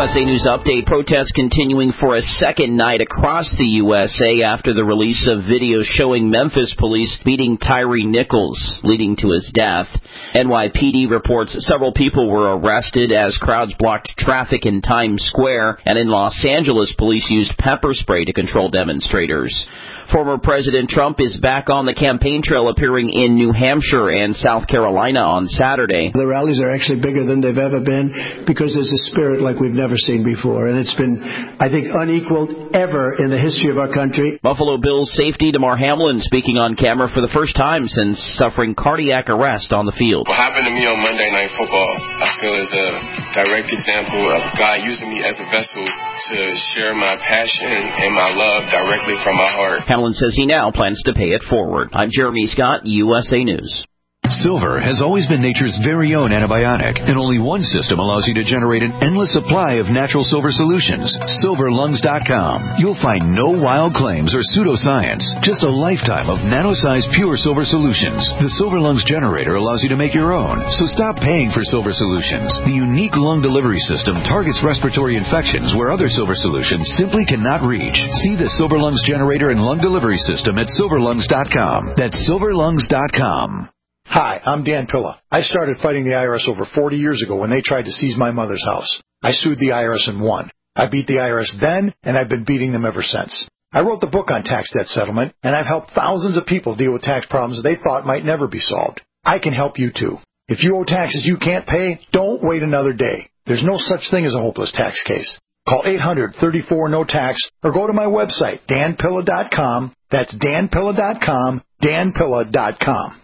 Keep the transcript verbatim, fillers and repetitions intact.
S A News Update. Protests continuing for a second night across the U S A after the release of video showing Memphis police beating Tyree Nichols, leading to his death. N Y P D reports several people were arrested as crowds blocked traffic in Times Square, and in Los Angeles, police used pepper spray to control demonstrators. Former President Trump is back on the campaign trail, appearing in New Hampshire and South Carolina on Saturday. The rallies are actually bigger than they've ever been because there's a spirit like we've never seen before, and it's been, I think, unequaled ever in the history of our country. Buffalo Bills safety Damar Hamlin speaking on camera for the first time since suffering cardiac arrest on the field. What happened to me on Monday Night Football, I feel, is a direct example of God using me as a vessel to share my passion and my love directly from my heart. Hamlin says he now plans to pay it forward. I'm Jeremy Scott, U S A News. Silver has always been nature's very own antibiotic, and only one system allows you to generate an endless supply of natural silver solutions. silver lungs dot com. You'll find no wild claims or pseudoscience, just a lifetime of nano-sized pure silver solutions. The Silver Lungs generator allows you to make your own, so stop paying for silver solutions. The unique lung delivery system targets respiratory infections where other silver solutions simply cannot reach. See the Silver Lungs generator and lung delivery system at silver lungs dot com. That's silver lungs dot com. Hi, I'm Dan Pilla. I started fighting the I R S over forty years ago when they tried to seize my mother's house. I sued the I R S and won. I beat the I R S then, and I've been beating them ever since. I wrote the book on tax debt settlement, and I've helped thousands of people deal with tax problems they thought might never be solved. I can help you too. If you owe taxes you can't pay, don't wait another day. There's no such thing as a hopeless tax case. Call eight hundred, thirty-four, no tax or go to my website, dan pilla dot com. That's dan pilla dot com, dan pilla dot com.